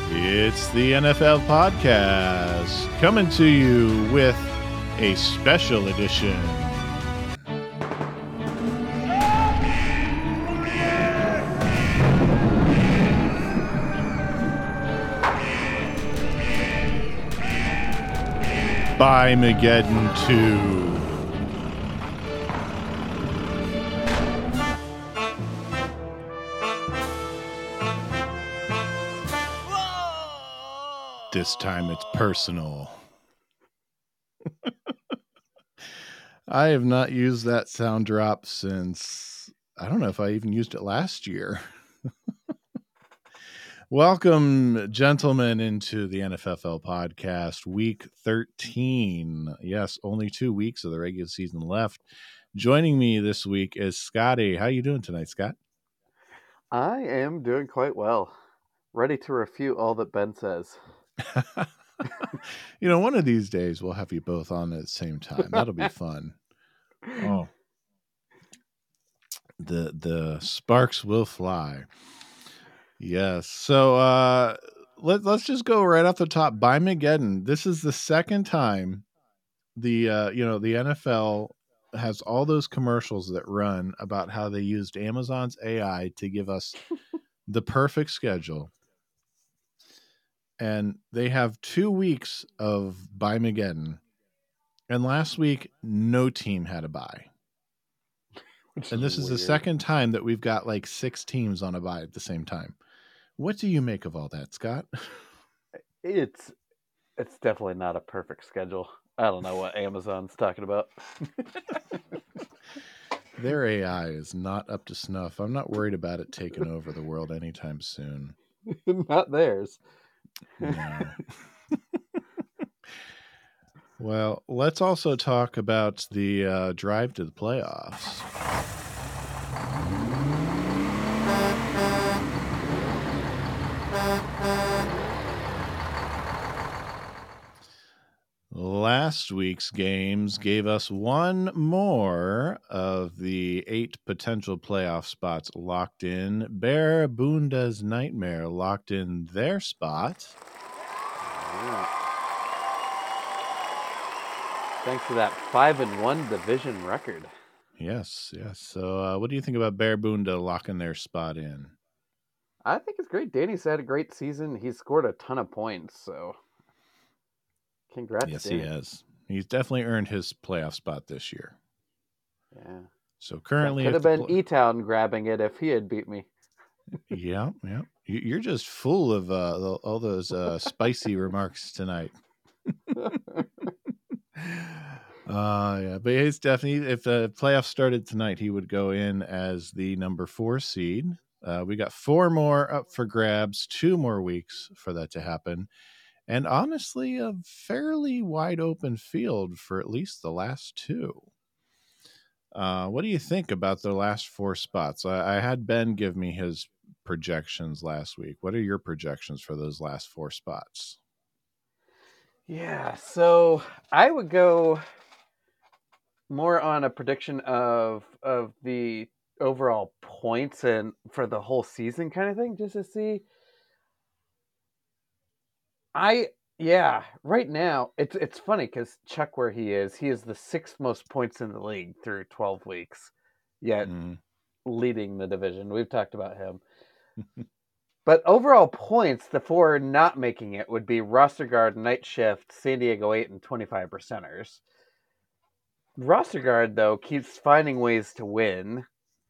It's the NFL Podcast coming to you with a special edition. By Mageddon 2. This time it's personal. I have not used that sound drop since, I don't know if I even used it last year. Welcome, gentlemen, into the NFL Podcast, Week 13. Yes, only 2 weeks of the regular season left. Joining me this week is Scotty. How you doing tonight, Scott? I am doing quite well. Ready to refute all that Ben says. One of these days we'll have you both on at the same time. That'll be fun. Oh. The sparks will fly. Yes. So let's just go right off the top. By Mageddon, this is the second time the NFL has all those commercials that run about how they used Amazon's AI to give us the perfect schedule. And they have 2 weeks of By Mageddon. And last week, no team had a bye. And this is the second time that we've got like 6 teams on a bye at the same time. What do you make of all that, Scott? It's definitely not a perfect schedule. I don't know what Amazon's talking about. Their AI is not up to snuff. I'm not worried about it taking over the world anytime soon. Not theirs. No. Well, let's also talk about the drive to the playoffs. Last week's games gave us one more of the 8 potential playoff spots locked in. Bear Bunda's Nightmare locked in their spot. Thanks to that 5-1 division record. Yes. So what do you think about Bear Bunda locking their spot in? I think it's great. Danny's had a great season. He's scored a ton of points, so congrats. Yes, Danny. he has. He's definitely earned his playoff spot this year. Yeah. So currently, could have been E-Town grabbing it if he had beat me. Yeah. You're just full of all those spicy remarks tonight. Yeah, but he's definitely, if the playoffs started tonight, he would go in as the number 4 seed. We got 4 more up for grabs, 2 more weeks for that to happen. And honestly, a fairly wide open field for at least the last 2. What do you think about the last 4 spots? I had Ben give me his projections last week. What are your projections for those last 4 spots? Yeah, so I would go more on a prediction of the overall points and for the whole season kind of thing, just to see. Right now it's funny because Chuck, where he is the 6th most points in the league through 12 weeks, yet leading the division. We've talked about him. But overall points, the 4 not making it would be Roster Guard, Night Shift, San Diego 8, and 25 percenters. Roster Guard, though, keeps finding ways to win.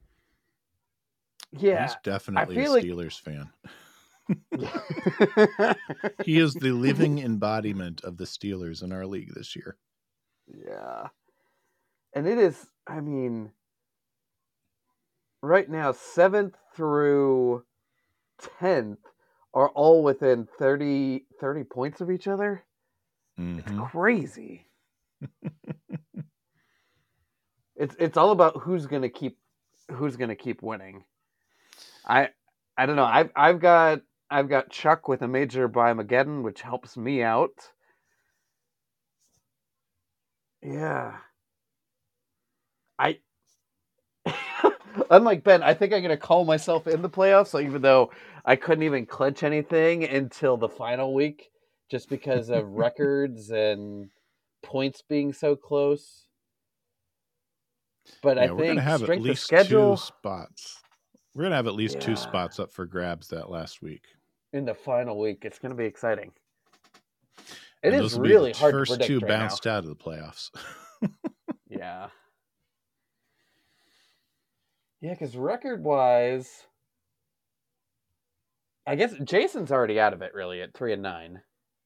Yeah, he's definitely a Steelers fan. He is the living embodiment of the Steelers in our league this year. Yeah. And it is, I mean, right now, 7th through 10th are all within 30 points of each other. Mm-hmm. It's crazy. It's all about who's gonna keep winning. I don't know. I've got Chuck with a major by Mageddon, which helps me out. Yeah. Unlike Ben, I think I'm going to call myself in the playoffs. So even though I couldn't even clinch anything until the final week, just because of records and points being so close. But I We're going to think have at strength of least 2 schedule spots. We're going to have at least 2 spots up for grabs that last week. In the final week, it's going to be exciting. It and is those will really be the hard first to predict 2 right bounced now. out of the playoffs. Yeah. Yeah, because record-wise, I guess Jason's already out of it, really, at 3-9.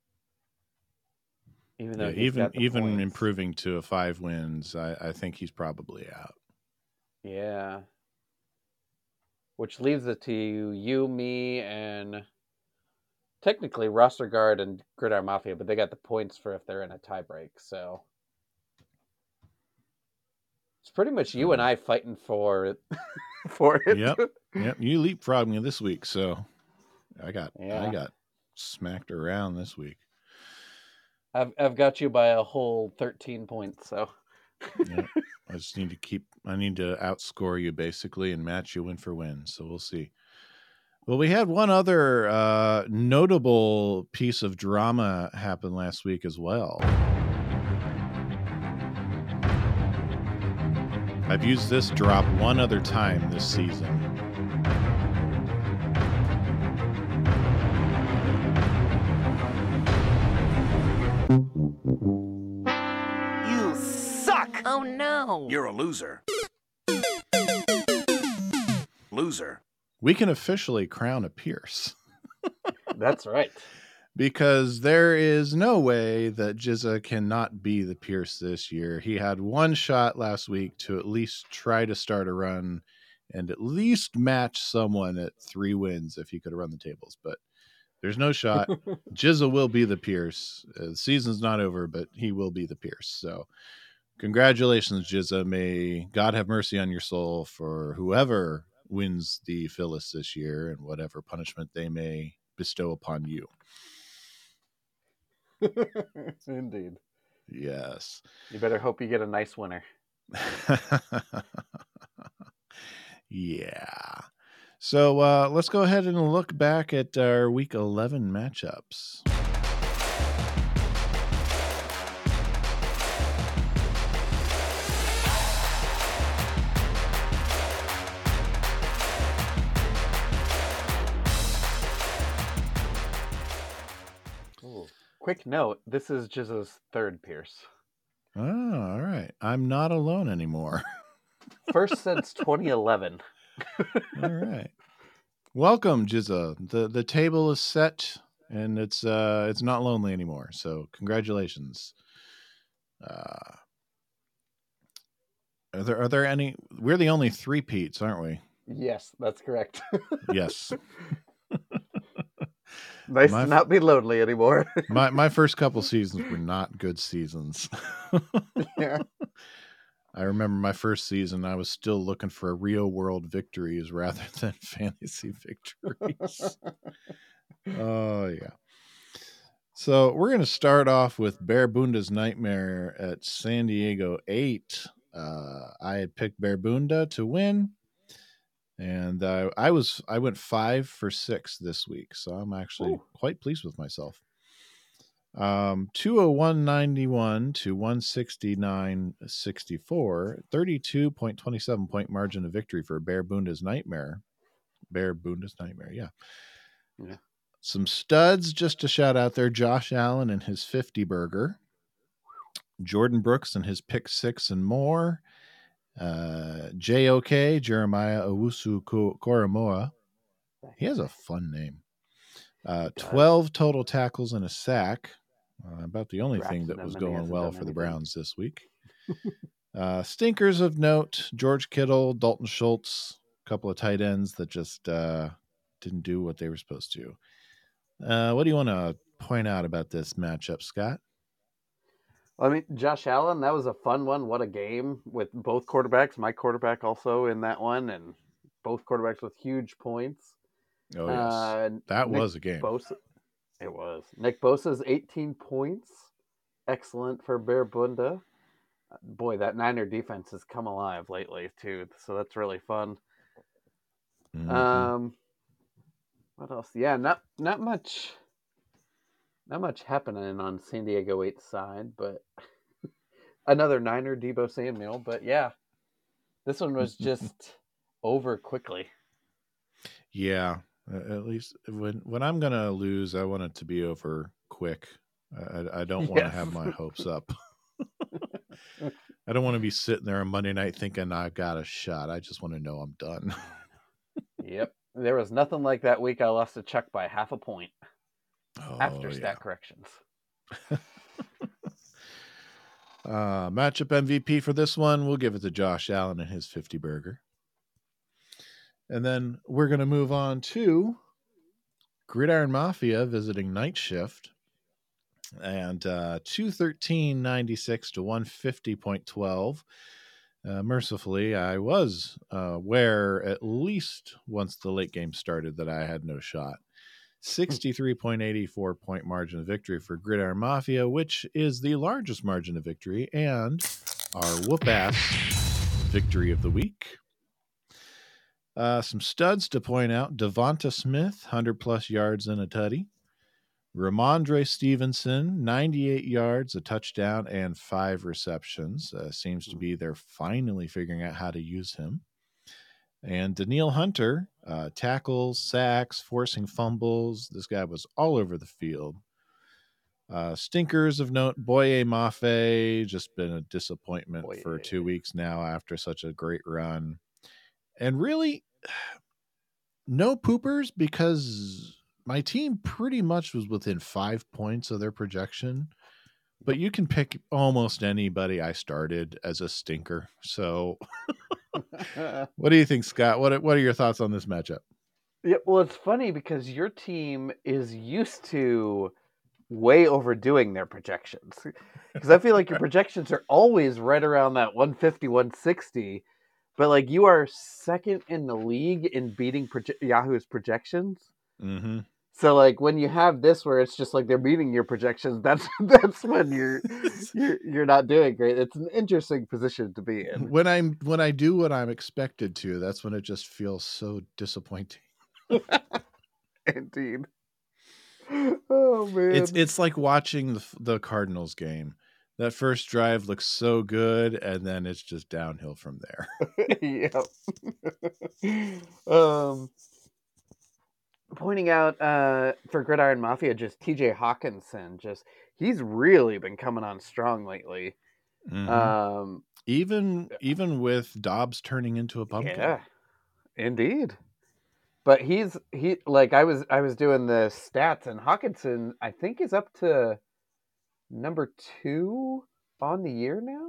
Even though he's got the even points. improving to a 5 wins, I think he's probably out. Yeah. Which leaves it to you, me, and technically Roster Guard and Gridiron Mafia, but they got the points for if they're in a tiebreak, so it's pretty much you and I fighting for it. Yep. You leapfrogged me this week, so I got smacked around this week. I've got you by a whole 13 points, so yep. I need to outscore you basically and match you win for win. So we'll see. Well, we had one other notable piece of drama happen last week as well. I've used this drop one other time this season. You suck! Oh no! You're a loser. Loser. We can officially crown a Pierce. That's right. Because there is no way that Jizza cannot be the Pierce this year. He had one shot last week to at least try to start a run and at least match someone at 3 wins if he could have run the tables. But there's no shot. Jizza will be the Pierce. The season's not over, but he will be the Pierce. So congratulations, Jizza. May God have mercy on your soul for whoever wins the Phyllis this year and whatever punishment they may bestow upon you. Indeed. Yes. You better hope you get a nice winner. Yeah. So let's go ahead and look back at our Week 11 matchups. Ooh. Quick note, this is Jizza's third Pierce. Oh, all right. I'm not alone anymore. First since 2011. All right. Welcome, Jizza. The table is set and it's not lonely anymore. So congratulations. Are there any? We're the only 3-peats, aren't we? Yes, that's correct. Yes. Nice to not be lonely anymore. my first couple seasons were not good seasons. Yeah. I remember my first season, I was still looking for real world victories rather than fantasy victories. Oh, yeah. So we're going to start off with Bear Bunda's Nightmare at San Diego 8. I had picked Bear Bunda to win. And I went 5 for 6 this week, so I'm actually quite pleased with myself. 201.91 to 169.64, 32.27 point margin of victory for Bear Bunda's Nightmare. Bear Bunda's Nightmare, yeah. Some studs just to shout out there: Josh Allen and his 50 burger, Jordan Brooks and his pick 6 and more. JOK, Jeremiah Owusu Koromoa. He has a fun name. 12 total tackles and a sack. About the only thing that was going well for the Browns this week. Stinkers of note: George Kittle, Dalton Schultz, a couple of tight ends that just didn't do what they were supposed to. What do you want to point out about this matchup, Scott? I mean, Josh Allen, that was a fun one. What a game with both quarterbacks. My quarterback also in that one, and both quarterbacks with huge points. Oh, yes. That was a game. It was. Nick Bosa's 18 points. Excellent for Bear Bunda. Boy, that Niner defense has come alive lately too, so that's really fun. Mm-hmm. What else? Yeah, not much happening on San Diego 8's side, but another Niner, Deebo Samuel. But yeah, this one was just over quickly. Yeah, at least when I'm gonna lose, I want it to be over quick. I don't want to have my hopes up. I don't want to be sitting there on Monday night thinking I've got a shot. I just want to know I'm done. Yep. There was nothing like that week I lost a Chuck by half a point after stat corrections. Matchup MVP for this one, we'll give it to Josh Allen and his 50 burger. And then we're going to move on to Gridiron Mafia visiting Night Shift. And 213.96 to 150.12. Mercifully, I was aware at least once the late game started that I had no shot. 63.84 point margin of victory for Gridiron Mafia, which is the largest margin of victory and our whoop-ass victory of the week. Some studs to point out. Devonta Smith, 100-plus yards and a tutty. Ramondre Stevenson, 98 yards, a touchdown, and 5 receptions. Seems to be they're finally figuring out how to use him. And Danielle Hunter, tackles, sacks, forcing fumbles. This guy was all over the field. Stinkers of note, Boye Mafe, just been a disappointment for 2 weeks now after such a great run. And really, no poopers because my team pretty much was within 5 points of their projection. But you can pick almost anybody I started as a stinker. So what do you think, Scott? What are your thoughts on this matchup? Yeah, well, it's funny because your team is used to way overdoing their projections. Because I feel like your projections are always right around that 150, 160. But like you are second in the league in beating Yahoo's projections. Mm-hmm. So like when you have this where it's just like they're beating your projections, that's when you're not doing great. It's an interesting position to be in. When I do what I'm expected to, that's when it just feels so disappointing. Indeed. Oh man. It's like watching the Cardinals game. That first drive looks so good, and then it's just downhill from there. Yep. Pointing out for Gridiron Mafia, just TJ Hawkinson, he's really been coming on strong lately. Mm-hmm. Even with Dobbs turning into a pumpkin. Yeah, indeed. But he like I was doing the stats, and Hawkinson I think is up to number 2 on the year now.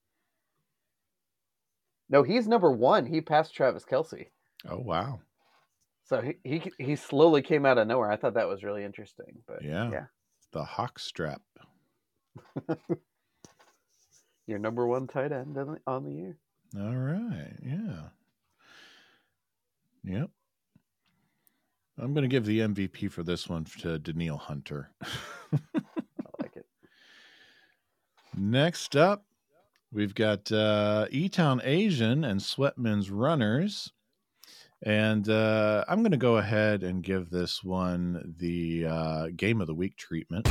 No, he's number 1. He passed Travis Kelce. Oh wow! So he slowly came out of nowhere. I thought that was really interesting. But yeah. The hawk strap. Your number 1 tight end on the year. All right, yeah, yep. I'm going to give the MVP for this one to Danielle Hunter. I like it. Next up, we've got E-Town Asian and Sweatman's Runners. And I'm going to go ahead and give this one the Game of the Week treatment.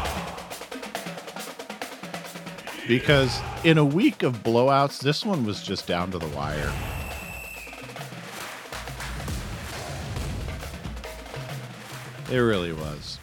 Because in a week of blowouts, this one was just down to the wire. It really was.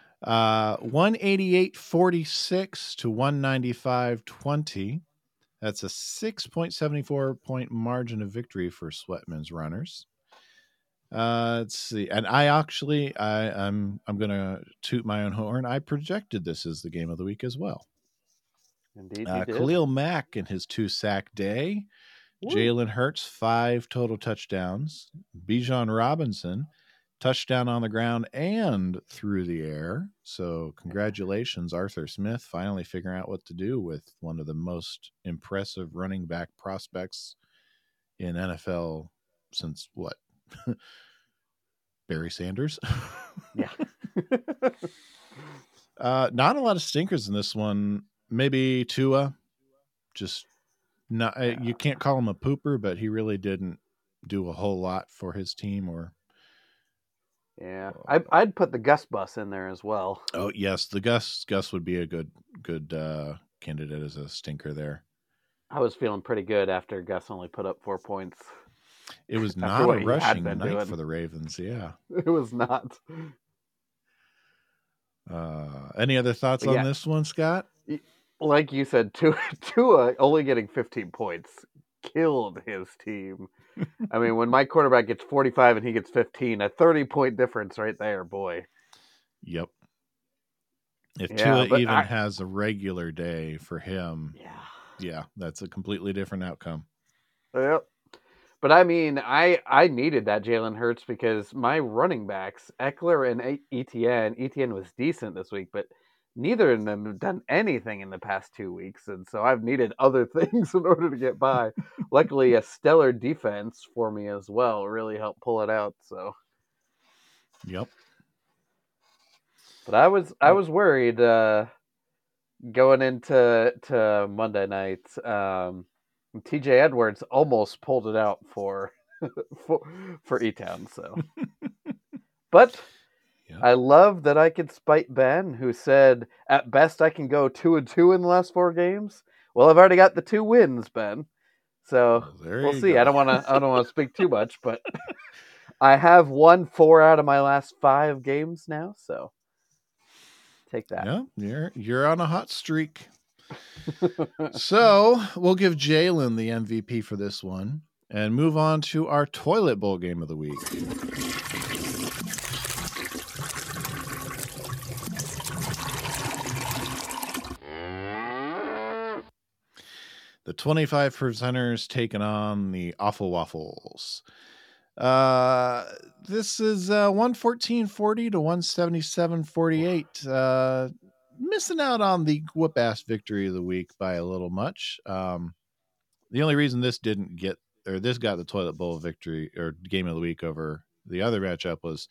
188.46 to 195.20. That's a 6.74 point margin of victory for Sweatman's Runners. Let's see. And I'm going to toot my own horn. I projected this as the game of the week as well. Indeed, you did. Khalil Mack in his 2-sack day. Woo. Jalen Hurts, 5 total touchdowns. Bijan Robinson, touchdown on the ground and through the air. So congratulations, Arthur Smith, finally figuring out what to do with one of the most impressive running back prospects in NFL since what? Barry Sanders? Yeah. Not a lot of stinkers in this one. Maybe Tua. just not. You can't call him a pooper, but he really didn't do a whole lot for his team. Or I'd put the Gus bus in there as well. Oh yes, the Gus would be a good candidate as a stinker there. I was feeling pretty good after Gus only put up 4 points. It was not a rushing night for the Ravens. Yeah, it was not. Any other thoughts on this one, Scott? Like you said, Tua only getting 15 points killed his team. I mean, when my quarterback gets 45 and he gets 15, a 30-point difference right there, boy. Yep. If Tua has a regular day for him, yeah, that's a completely different outcome. Yep. But I mean, I needed that Jalen Hurts because my running backs, Eckler and Etienne was decent this week, but neither of them have done anything in the past 2 weeks. And so I've needed other things in order to get by. Luckily, a stellar defense for me as well really helped pull it out. So, yep. But I was worried going into Monday night. TJ Edwards almost pulled it out for E-Town. So, but yeah. I love that I could spite Ben, who said at best I can go 2-2 in the last 4 games. Well, I've already got the 2 wins, Ben. So we'll see. Go. I don't want to speak too much, but I have won 4 out of my last 5 games now. So take that. Yeah, you're on a hot streak. So we'll give Jalen the MVP for this one and move on to our toilet bowl game of the week. The 25%ers taking on the Awful Waffles. This is 114-40 to 177-48. Missing out on the whoop-ass victory of the week by a little much. The only reason this got the toilet bowl victory or game of the week over the other matchup was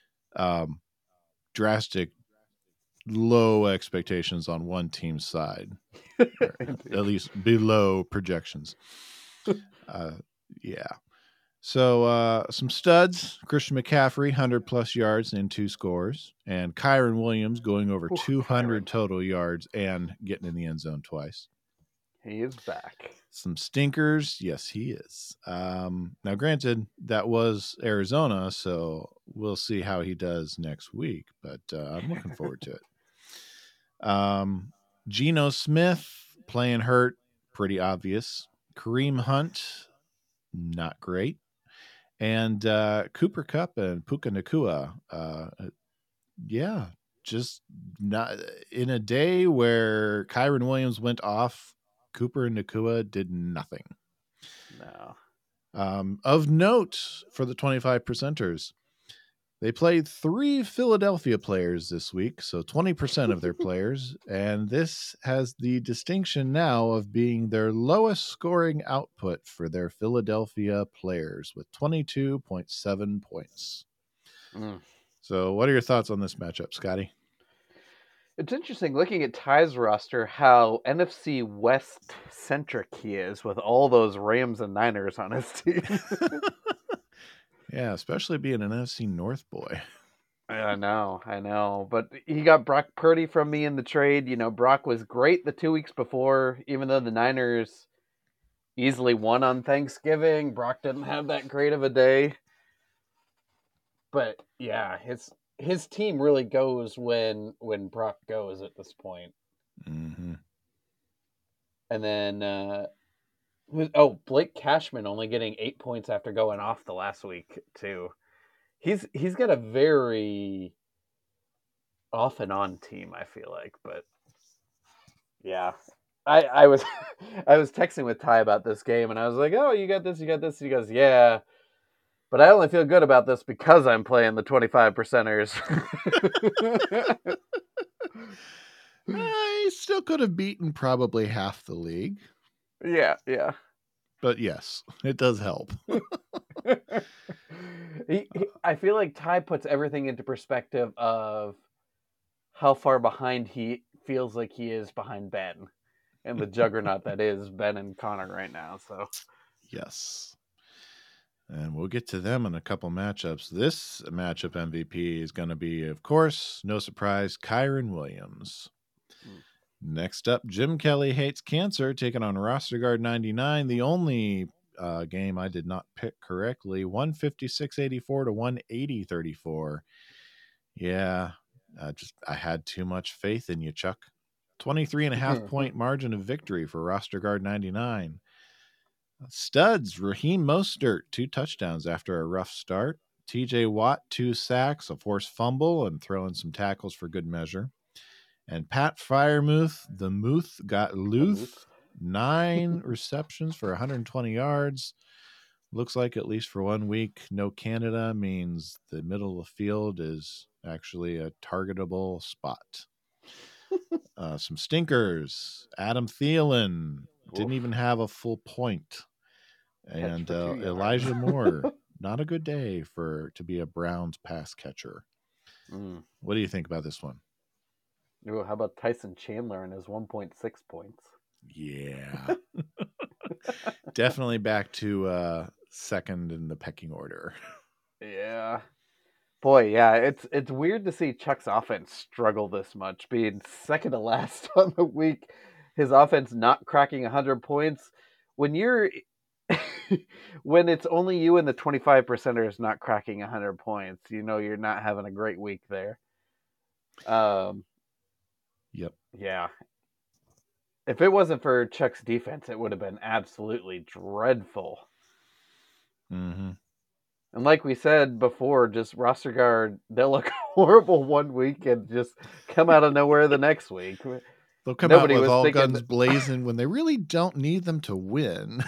drastic low expectations on one team's side, at least below projections. Yeah. So some studs, Christian McCaffrey, 100+ yards and 2 scores, and Kyren Williams going over 200 total yards and getting in the end zone twice. He is back. Some stinkers. Yes, he is. Now, granted, that was Arizona, so we'll see how he does next week, but I'm looking forward to it. Geno Smith playing hurt, pretty obvious. Kareem Hunt, not great. And Cooper Kupp and Puka Nacua, just not in a day where Kyren Williams went off. Cooper and Nacua did nothing. No. Of note for the 25%ers, they played 3 Philadelphia players this week, so 20% of their players, and this has the distinction now of being their lowest scoring output for their Philadelphia players with 22.7 points. So what are your thoughts on this matchup, Scotty? It's interesting looking at Ty's roster, how NFC West centric he is with all those Rams and Niners on his team. Yeah, especially being an NFC North boy. I know. But he got Brock Purdy from me in the trade. You know, Brock was great the 2 weeks before, even though the Niners easily won on Thanksgiving. Brock didn't have that great of a day. But yeah, his team really goes when Brock goes at this point. Mm-hmm. And then Blake Cashman only getting 8 points after going off the last week too. He's got a very off and on team, I feel like, but yeah. I was I was texting with Ty about this game and I was like, "Oh, you got this." He goes, "Yeah. But I only feel good about this because I'm playing the 25%ers." He still could have beaten probably half the league. Yeah. But yes, it does help. I feel like Ty puts everything into perspective of how far behind he feels like he is behind Ben. and the juggernaut that is Ben and Connor right now. So yes. And we'll get to them in a couple matchups. This matchup MVP is going to be, of course, no surprise, Kyron Williams. Next up, Jim Kelly Hates Cancer taking on Roster Guard 99. The only game I did not pick correctly, 156.84 to 180.34. Yeah, I had too much faith in you, Chuck. 23.5 point margin of victory for Roster Guard 99. Studs, Raheem Mostert, 2 touchdowns after a rough start. TJ Watt, 2 sacks, a forced fumble, and throwing some tackles for good measure. And Pat Freiermuth, the Muth got Luth, 9 receptions for 120 yards. Looks like at least for 1 week, no Canada means the middle of the field is actually a targetable spot. Some stinkers. Adam Thielen didn't even have a full point. And Elijah Moore, not a good day to be a Browns pass catcher. What do you think about this one? Ooh, how about Tyson Chandler and his 1.6 points? Yeah. Definitely back to second in the pecking order. Yeah. Boy, yeah, it's weird to see Chuck's offense struggle this much, being second to last on the week. His offense not cracking 100 points. When it's only you and the 25%ers not cracking 100 points, you're not having a great week there. Yep. Yeah. If it wasn't for Chuck's defense, it would have been absolutely dreadful. Mm-hmm. And like we said before, just Roster Guard, they'll look horrible 1 week and just come out of nowhere the next week. They'll come out with all guns blazing when they really don't need them to win.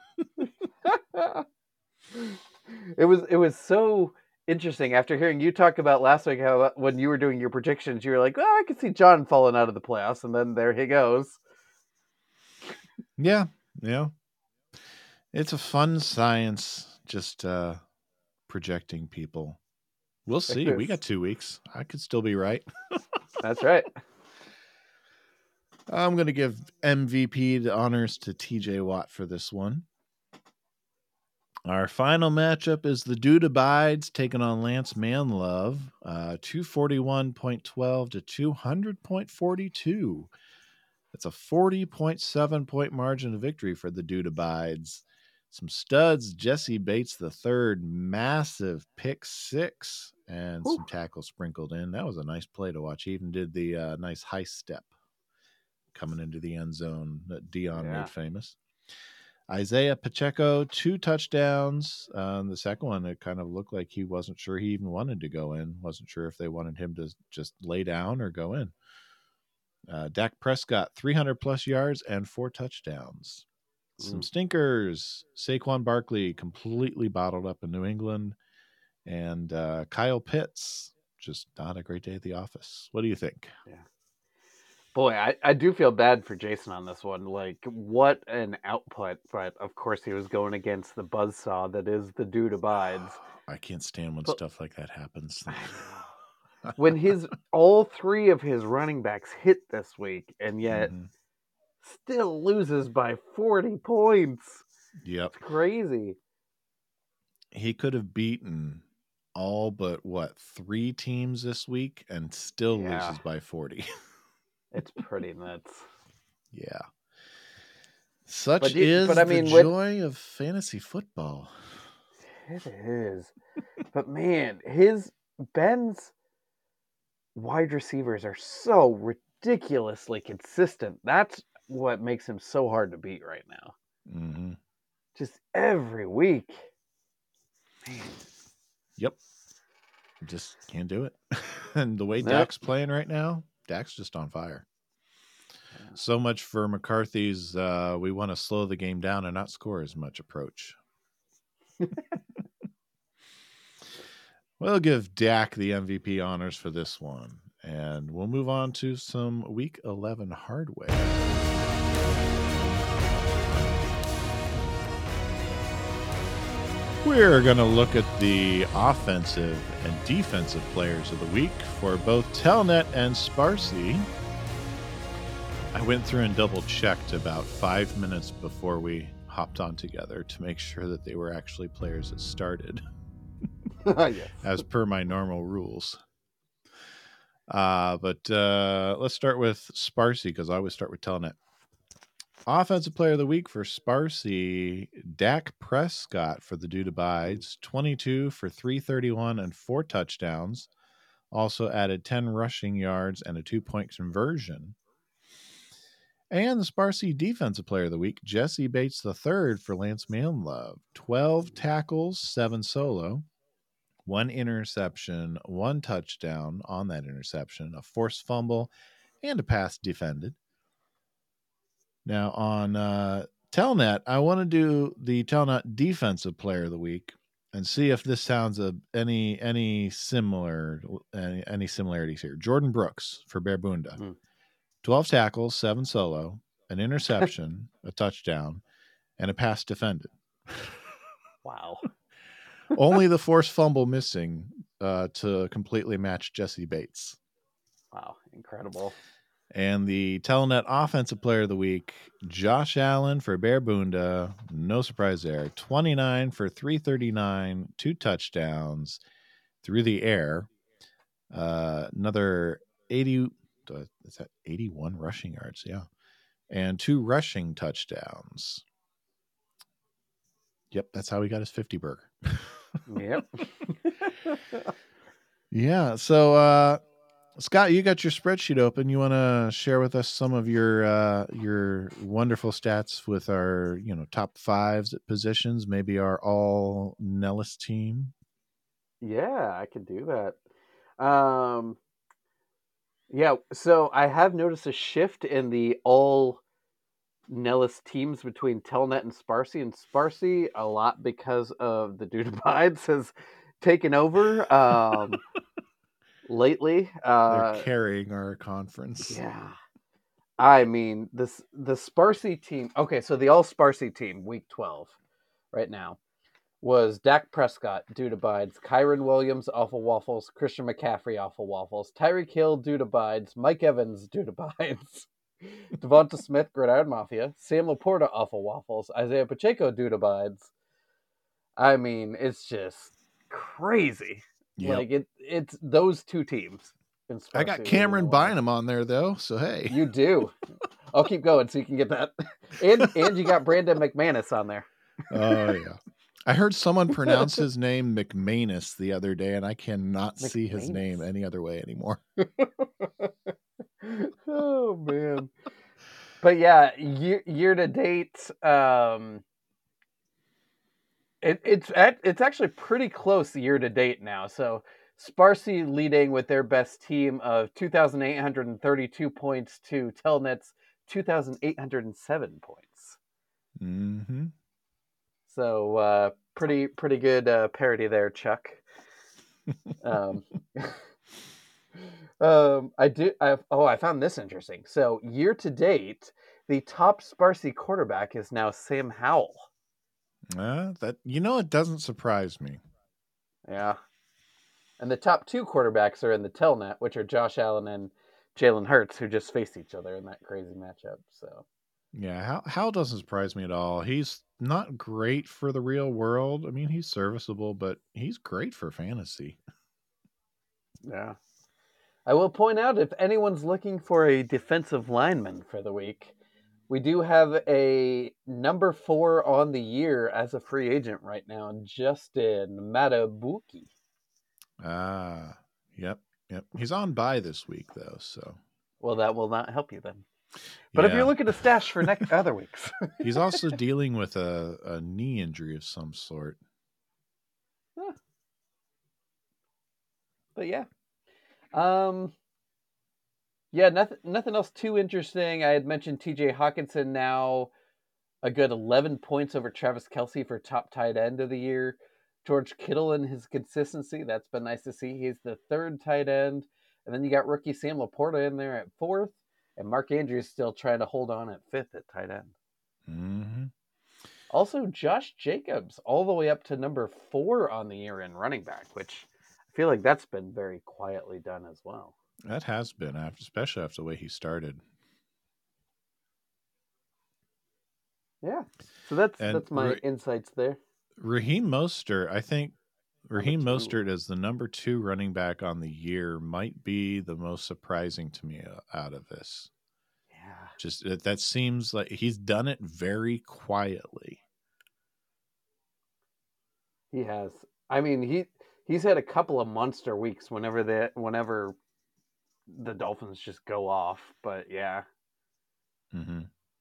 It was so interesting after hearing you talk about last week how when you were doing your predictions, you were like, "Oh, I could see John falling out of the playoffs," and then there he goes. Yeah. It's a fun science, just projecting people. We'll see. We got 2 weeks. I could still be right. That's right. I'm going to give MVP honors to TJ Watt for this one. Our final matchup is the Dude Abides taking on Lance Manlove, 241.12 to 200.42. That's a 40.7 point margin of victory for the Dude Abides. Some studs, Jesse Bates III, massive pick 6, and some tackles sprinkled in. That was a nice play to watch. He even did the nice high step coming into the end zone that Dion made famous. Isaiah Pacheco, 2 touchdowns. The second one, it kind of looked like he wasn't sure he even wanted to go in. Wasn't sure if they wanted him to just lay down or go in. Dak Prescott, 300-plus yards and 4 touchdowns. Some stinkers. Saquon Barkley completely bottled up in New England. And Kyle Pitts, just not a great day at the office. What do you think? Yeah. Boy, I do feel bad for Jason on this one. Like, what an output. But, of course, he was going against the buzzsaw that is the Dude Abides. I can't stand when stuff like that happens. When all 3 of his running backs hit this week, and yet still loses by 40 points. Yep. It's crazy. He could have beaten all but, 3 teams this week and still loses by 40. It's pretty nuts. Yeah. Such is the joy of fantasy football. It is. But man, Ben's wide receivers are so ridiculously consistent. That's what makes him so hard to beat right now. Mm-hmm. Just every week. Man. Yep. Just can't do it. And the way Dak's playing right now, Dak's just on fire. Yeah. So much for McCarthy's we want to slow the game down and not score as much approach. We'll give Dak the MVP honors for this one. And we'll move on to some Week 11 hardware. We're going to look at the offensive and defensive players of the week for both Telnet and Sparsy. I went through and double checked about 5 minutes before we hopped on together to make sure that they were actually players that started. Yes. As per my normal rules. But let's start with Sparcy, because I always start with Telnet. Offensive player of the week for Sparcy, Dak Prescott for the Dude Abides, 22 for 331 and 4 touchdowns. Also added 10 rushing yards and a 2-point conversion. And the Sparcy defensive player of the week, Jesse Bates III for Lance Manlove, 12 tackles, 7 solo. 1 interception, 1 touchdown on that interception, a forced fumble, and a pass defended. Now on Telnet, I want to do the Telnet defensive player of the week and see if this sounds any similarities here. Jordan Brooks for Bearbunda, 12 tackles, 7 solo, an interception, a touchdown, and a pass defended. Wow. Only the forced fumble missing to completely match Jesse Bates. Wow, incredible. And the Telnet offensive player of the week, Josh Allen for Bearbunda. No surprise there. 29 for 339, 2 touchdowns through the air. Another 81 rushing yards? Yeah. And 2 rushing touchdowns. Yep, that's how he got his 50 burger. Yep. Yeah. So, Scott, you got your spreadsheet open. You want to share with us some of your wonderful stats with our top 5s at positions, maybe our all Nellis team? Yeah, I could do that. Yeah, so I have noticed a shift in the all Nellis teams between Telnet and Sparcy. And Sparcy, a lot because of the Dude Abides, has taken over lately. They're carrying our conference. Yeah. I mean, the Sparcy team. Okay, so the all Sparcy team, week 12, right now, was Dak Prescott, Dude Abides, Kyron Williams, Awful Waffles, Christian McCaffrey, Awful Waffles, Tyreek Hill, Dude Abides, Mike Evans, Dude Abides, Devonta Smith, Gridiron Mafia, Sam Laporta, Awful Waffles, Isaiah Pacheco, Dude Abides. I mean, it's just crazy. Yep. Like it's those two teams. I got Cameron Bynum on there though, so hey. You do. I'll keep going so you can get that. And you got Brandon McManus on there. Oh yeah. I heard someone pronounce his name McManus the other day, and I cannot see his name any other way anymore. Oh man. But yeah, year to date, it's actually pretty close year to date now. So Sparcy leading with their best team of 2,832 points to Telnet's 2,807 points. Mm-hmm. So pretty good parity there, Chuck. I found this interesting. So year to date, the top Sparcy quarterback is now Sam Howell. It doesn't surprise me. Yeah. And the top 2 quarterbacks are in the Telnet, which are Josh Allen and Jalen Hurts, who just faced each other in that crazy matchup. So yeah, Howell doesn't surprise me at all. He's not great for the real world. I mean, he's serviceable, but he's great for fantasy. Yeah. I will point out, if anyone's looking for a defensive lineman for the week, we do have a number 4 on the year as a free agent right now, Justin Matabuki. Yep. He's on bye this week, though, so. Well, that will not help you then. But if you're looking to stash for other weeks. He's also dealing with a knee injury of some sort. Huh. But yeah. Yeah, nothing else too interesting. I had mentioned TJ Hawkinson now a good 11 points over Travis Kelce for top tight end of the year. George Kittle and his consistency, that's been nice to see. He's the 3rd tight end. And then you got rookie Sam Laporta in there at 4th. And Mark Andrews still trying to hold on at 5th at tight end. Mm-hmm. Also, Josh Jacobs all the way up to number 4 on the year in running back, which I feel like that's been very quietly done as well. That has been, especially after the way he started. Yeah. So that's my insights there. Raheem Mostert, I think Raheem Number 2. Mostert as the number 2 running back on the year might be the most surprising to me out of this. Yeah. Just that seems like he's done it very quietly. He has. I mean, he's had a couple of monster weeks whenever the Dolphins just go off, but yeah. Mm-hmm.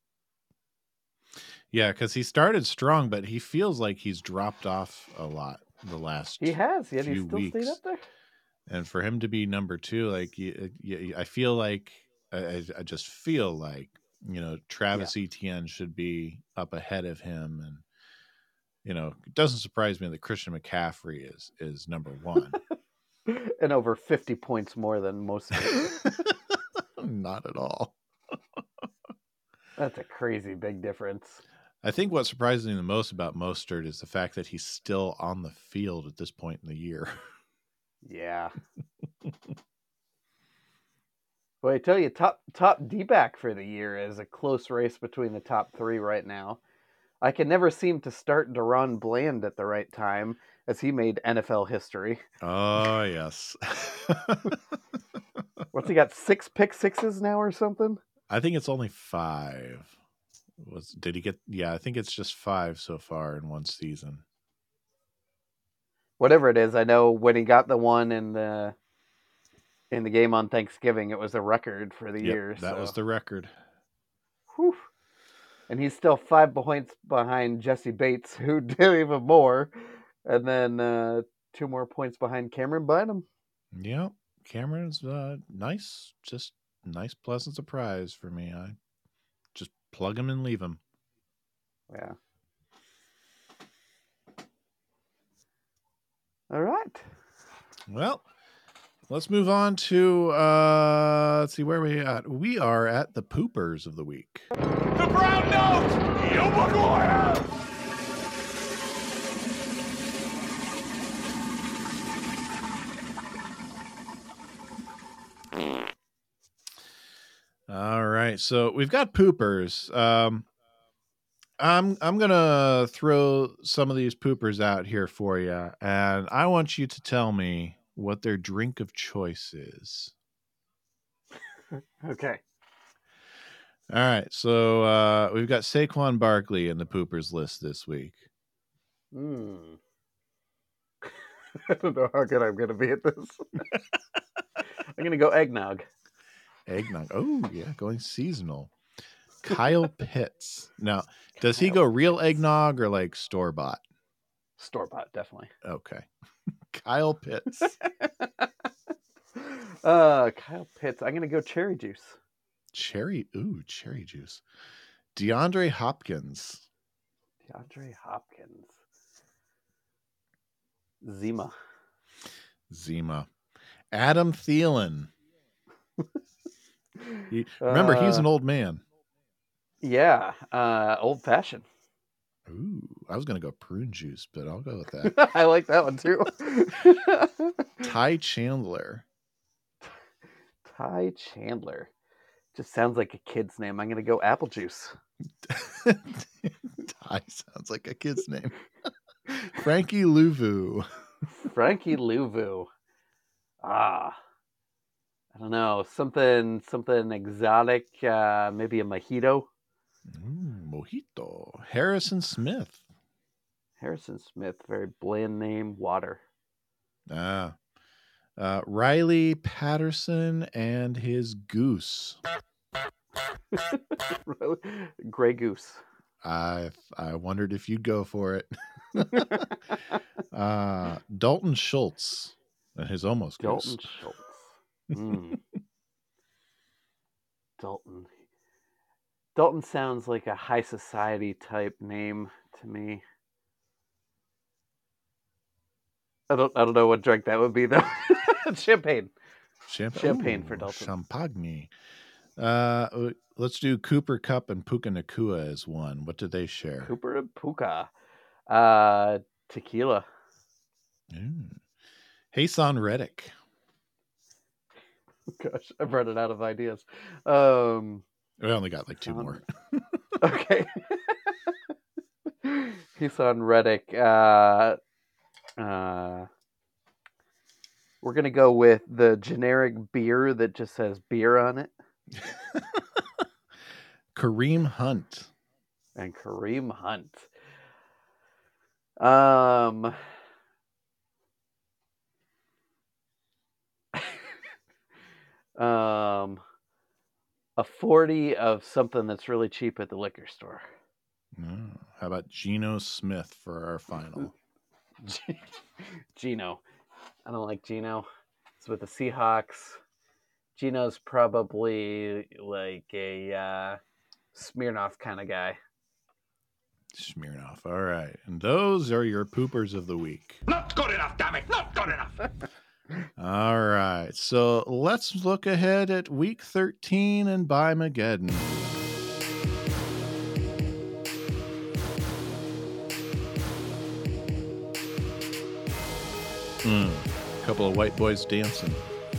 Yeah, because he started strong, but he feels like he's dropped off a lot the last He has, yet few he's still weeks. stayed up there. And for him to be number 2, like I feel like I just feel like Travis Etienne should be up ahead of him, and it doesn't surprise me that Christian McCaffrey is number 1. And over 50 points more than most. Not at all. That's a crazy big difference. I think what surprises me the most about Mostert is the fact that he's still on the field at this point in the year. Yeah. Well, I tell you, top D-back for the year is a close race between the top 3 right now. I can never seem to start DaRon Bland at the right time, as he made NFL history. Oh, yes. What's he got, 6 pick sixes now or something? I think it's only 5. Did he get? Yeah, I think it's just 5 so far in one season. Whatever it is, I know when he got the one in the game on Thanksgiving, it was a record for the year. That was the record. Whew. And he's still 5 points behind Jesse Bates, who did even more. And then 2 more points behind Cameron Bynum. Yeah, Cameron's nice. Just nice, pleasant surprise for me. I just plug him and leave him. Yeah. All right. Well, let's move on to let's see where we at. We are at the poopers of the week. The brown note! Yo, Maguire! All right, so we've got poopers. I'm gonna throw some of these poopers out here for you, and I want you to tell me what their drink of choice is. Okay. All right, so we've got Saquon Barkley in the poopers list this week. I don't know how good I'm going to be at this. I'm going to go eggnog. Eggnog. Oh, yeah, going seasonal. Kyle Pitts. Now, does he go real eggnog or like store-bought? Store-bought, definitely. Okay. Kyle Pitts. Kyle Pitts. I'm going to go cherry juice. Cherry juice. DeAndre Hopkins. Zima. Adam Thielen. Remember, he's an old man. Yeah. Old fashioned. Ooh, I was going to go prune juice, but I'll go with that. I like that one too. Ty Chandler. Just sounds like a kid's name. I'm going to go apple juice. Ty sounds like a kid's name. Frankie Louvu. I don't know. Something exotic. Maybe a mojito. Mojito. Harrison Smith. Very bland name. Water. Riley Patterson and his goose. Gray Goose. I wondered if you'd go for it. Dalton Schultz and his almost goose. Schultz. Dalton sounds like a high society type name to me. I don't know what drink that would be though. Champagne for Dalton. Champagne. Let's do Cooper Kupp and Puka Nacua as one. What do they share? Cooper and Puka. Tequila. Hassan Reddick. Gosh, I've run out of ideas. We only got like 2 more. Okay. He's on Reddit. We're going to go with the generic beer that just says beer on it. Kareem Hunt. And Kareem Hunt. A 40 of something that's really cheap at the liquor store. How about Geno Smith for our final? Geno. I don't like Geno. It's with the Seahawks. Geno's probably like a Smirnoff kind of guy. Smirnoff. All right. And those are your poopers of the week. Not good enough, damn it. Not good enough. All right. So let's look ahead at week 13 and Buy-Mageddon. A couple of white boys dancing.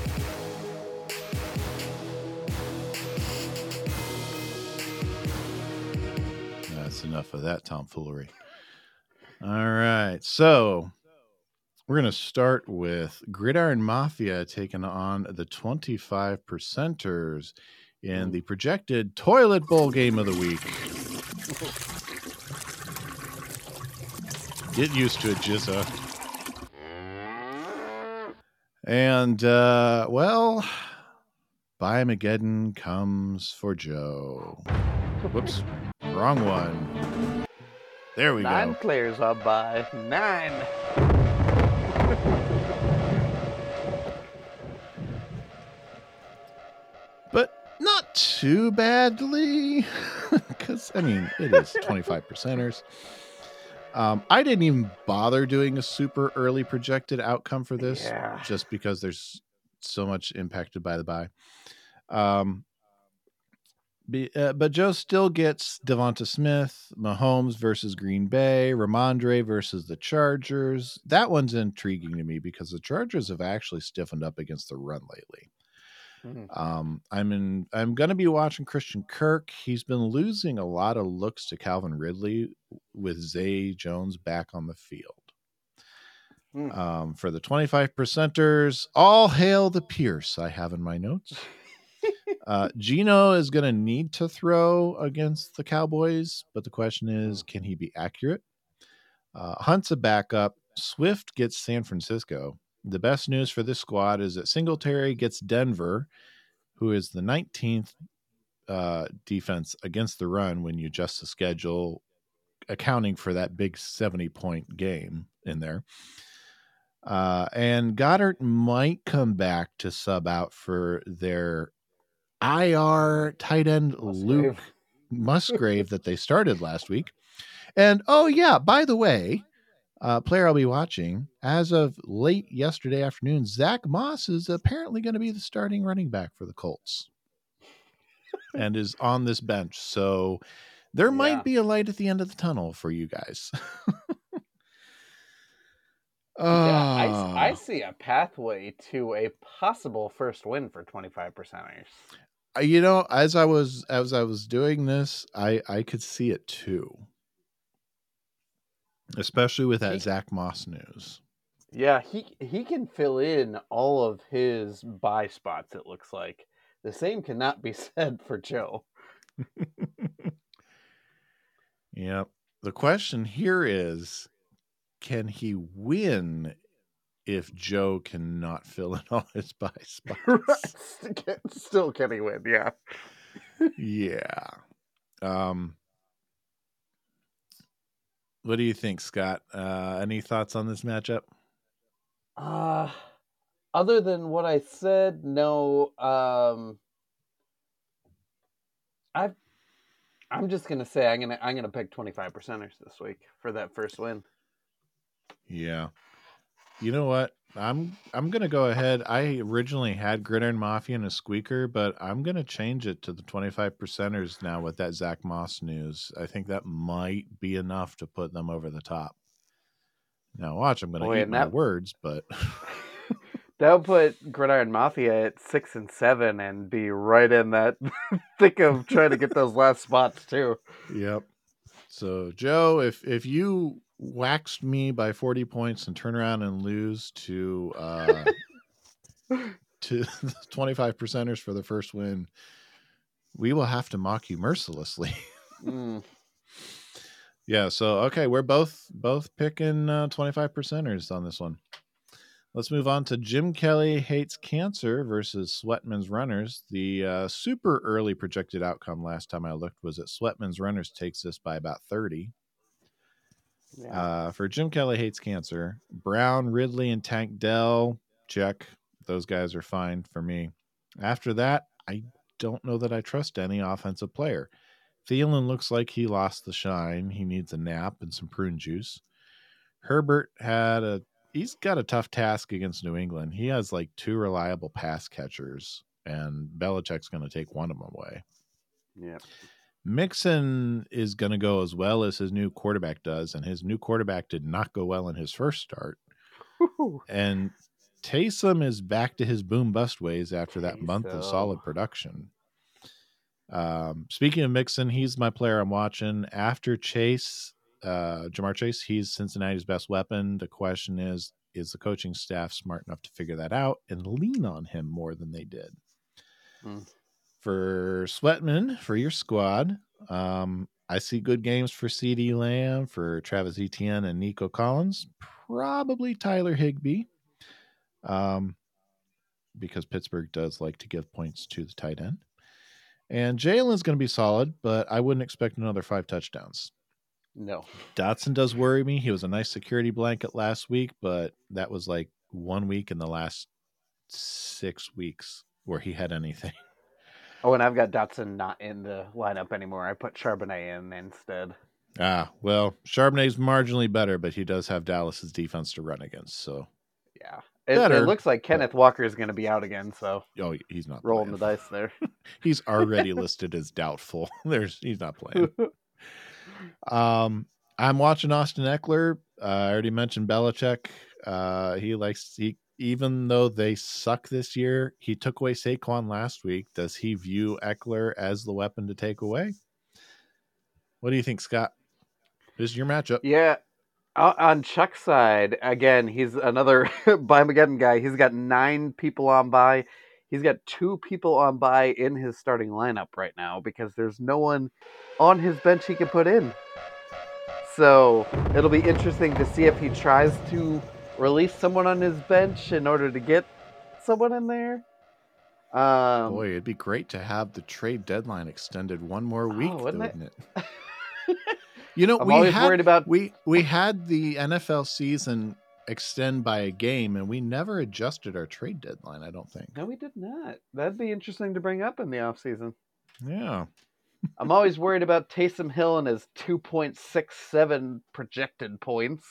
That's enough of that tomfoolery. All right. So we're going to start with Gridiron Mafia taking on the 25%ers in the projected Toilet Bowl game of the week. Get used to it, Jizza. And, Buy-Mageddon comes for Joe. Whoops, wrong one. There we go. 9 players on by. 9. But not too badly, because, I mean, it is 25%ers. I didn't even bother doing a super early projected outcome for this, just because there's so much impacted by the bye. But Joe still gets Devonta Smith, Mahomes versus Green Bay, Ramondre versus the Chargers. That one's intriguing to me because the Chargers have actually stiffened up against the run lately. I'm going to be watching Christian Kirk. He's been losing a lot of looks to Calvin Ridley with Zay Jones back on the field. For the 25%ers, all hail the Pierce I have in my notes. Geno is going to need to throw against the Cowboys, but the question is, can he be accurate? Hunt's a backup. Swift gets San Francisco. The best news for this squad is that Singletary gets Denver, who is the 19th defense against the run when you adjust the schedule, accounting for that big 70-point game in there. And Goddard might come back to sub out for their IR tight end Luke Musgrave that they started last week. And, oh, yeah, by the way, player I'll be watching, as of late yesterday afternoon, Zach Moss is apparently going to be the starting running back for the Colts and is on this bench. So there might be a light at the end of the tunnel for you guys. I see a pathway to a possible first win for 25%ers. You know, as I was doing this, I could see it too. Especially with that Zach Moss news. Yeah, he can fill in all of his buy spots, it looks like. The same cannot be said for Joe. Yep. The question here is, can he win if Joe cannot fill in all his buy spots? Still can he win, yeah. Yeah. What do you think, Scott? Any thoughts on this matchup? Other than what I said, no. I'm just gonna say I'm gonna pick 25%ers this week for that first win. Yeah. You know what? I'm gonna go ahead. I originally had Gridiron Mafia and a squeaker, but I'm gonna change it to the 25%ers now with that Zach Moss news. I think that might be enough to put them over the top. Now watch, I'm gonna eat my words, but that would put Gridiron Mafia at 6 and 7 and be right in that thick of trying to get those last spots too. Yep. So, Joe, if you waxed me by 40 points and turn around and lose to the 25 percenters for the first win, we will have to mock you mercilessly. Yeah, so okay, we're both picking 25 percenters on this one. Let's move on to Jim Kelly Hates Cancer versus Sweatman's Runners. The super early projected outcome last time I looked was that Sweatman's Runners takes this by about 30. Yeah. For Jim Kelly Hates Cancer, Brown, Ridley, and Tank Dell, check. Those guys are fine for me. After that, I don't know that I trust any offensive player. Thielen looks like he lost the shine. He needs a nap and some prune juice. Herbert he's got a tough task against New England. He has like 2 reliable pass catchers, and Belichick's going to take one of them away. Yeah. Mixon is going to go as well as his new quarterback does, and his new quarterback did not go well in his first start. And Taysom is back to his boom-bust ways after that month of solid production. Speaking of Mixon, he's my player I'm watching. After Chase, Jamar Chase, he's Cincinnati's best weapon. The question is the coaching staff smart enough to figure that out and lean on him more than they did? For Sweatman, for your squad, I see good games for CeeDee Lamb, for Travis Etienne and Nico Collins, probably Tyler Higbee, because Pittsburgh does like to give points to the tight end. And Jalen's going to be solid, but I wouldn't expect another 5 touchdowns. No. Dotson does worry me. He was a nice security blanket last week, but that was like 1 week in the last 6 weeks where he had anything. Oh, and I've got Dotson not in the lineup anymore. I put Charbonnet in instead. Well, Charbonnet's marginally better, but he does have Dallas's defense to run against. So, yeah, it looks like Kenneth Walker is going to be out again. So, he's not rolling the dice there. He's already listed as doubtful. He's not playing. I'm watching Austin Eckler. I already mentioned Belichick. Even though they suck this year, he took away Saquon last week. Does he view Eckler as the weapon to take away? What do you think, Scott? This is your matchup. Yeah. On Chuck's side, again, he's another Buymageddon guy. He's got 9 people on bye. He's got 2 people on bye in his starting lineup right now because there's no one on his bench he can put in. So it'll be interesting to see if he tries to release someone on his bench in order to get someone in there. Boy, it'd be great to have the trade deadline extended one more week, wouldn't it? You know, we had the NFL season extend by a game, and we never adjusted our trade deadline, I don't think. No, we did not. That'd be interesting to bring up in the offseason. Yeah. I'm always worried about Taysom Hill and his 2.67 projected points.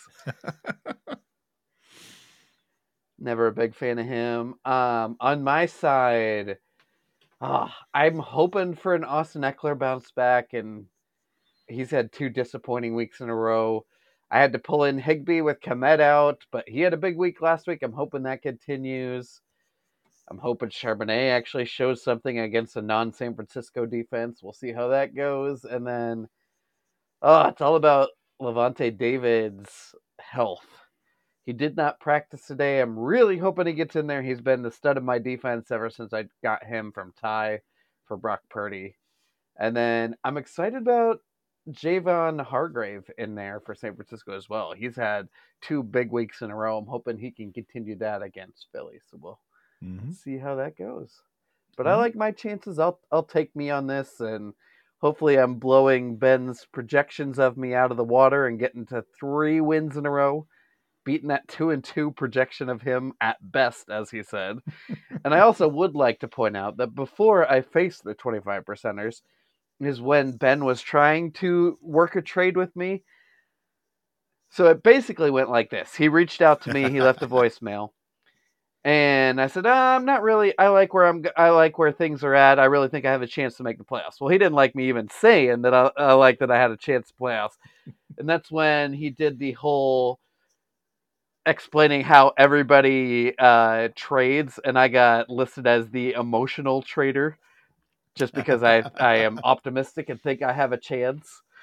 Never a big fan of him. On my side, I'm hoping for an Austin Eckler bounce back, and he's had 2 disappointing weeks in a row. I had to pull in Higbee with Kmet out, but he had a big week last week. I'm hoping that continues. I'm hoping Charbonnet actually shows something against a non-San Francisco defense. We'll see how that goes. And then, it's all about Levante David's health. He did not practice today. I'm really hoping he gets in there. He's been the stud of my defense ever since I got him from Ty for Brock Purdy. And then I'm excited about Javon Hargrave in there for San Francisco as well. He's had 2 big weeks in a row. I'm hoping he can continue that against Philly. So we'll see how that goes. But I like my chances. I'll take me on this, and hopefully I'm blowing Ben's projections of me out of the water and getting to 3 wins in a row, beating that 2-2 projection of him at best, as he said. And I also would like to point out that before I faced the 25 percenters is when Ben was trying to work a trade with me. So it basically went like this. He reached out to me. He left a voicemail. And I said, I'm not really, I like where things are at. I really think I have a chance to make the playoffs. Well, he didn't like me even saying that I like that I had a chance to playoffs. And that's when he did the whole explaining how everybody trades. And I got listed as the emotional trader just because I am optimistic and think I have a chance.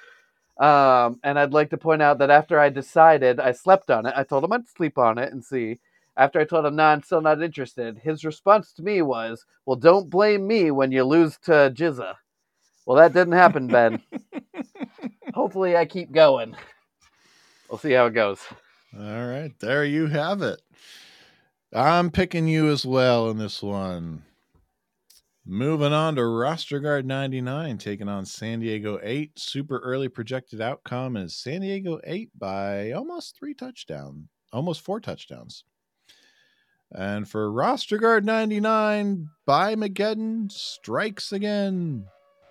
And I'd like to point out that after I decided, I slept on it. I told him I'd sleep on it and see. After I told him, no, I'm still not interested, his response to me was, well, don't blame me when you lose to Jizza. Well, that didn't happen, Ben. Hopefully I keep going. We'll see how it goes. All right, there you have it. I'm picking you as well in this one. Moving on to roster guard 99, taking on San Diego 8. Super early projected outcome is San Diego 8 by almost 4 touchdowns. And for roster guard 99, Bymageddon strikes again.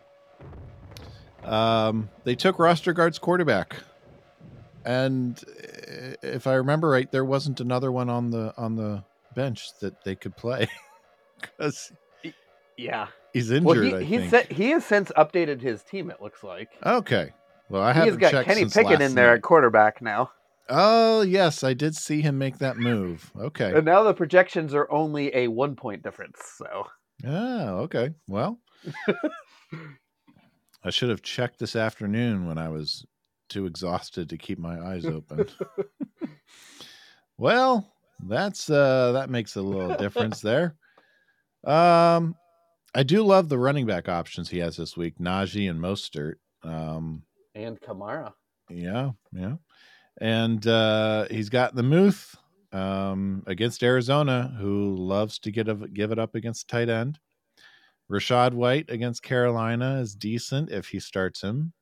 They took roster guard's quarterback. And if I remember right, there wasn't another one on the bench that they could play. Because he's injured. Well, he has since updated his team. It looks like. Okay. Well, he's got Kenny Pickett in there at quarterback now. Oh yes, I did see him make that move. Okay. And now the projections are only a 1 point difference. So. Oh, okay. Well, I should have checked this afternoon when I was too exhausted to keep my eyes open. Well, that makes a little difference there. I do love the running back options he has this week, Najee and Mostert. And Kamara. Yeah. And he's got the Muth against Arizona, who loves to give it up against tight end. Rachaad White against Carolina is decent if he starts him.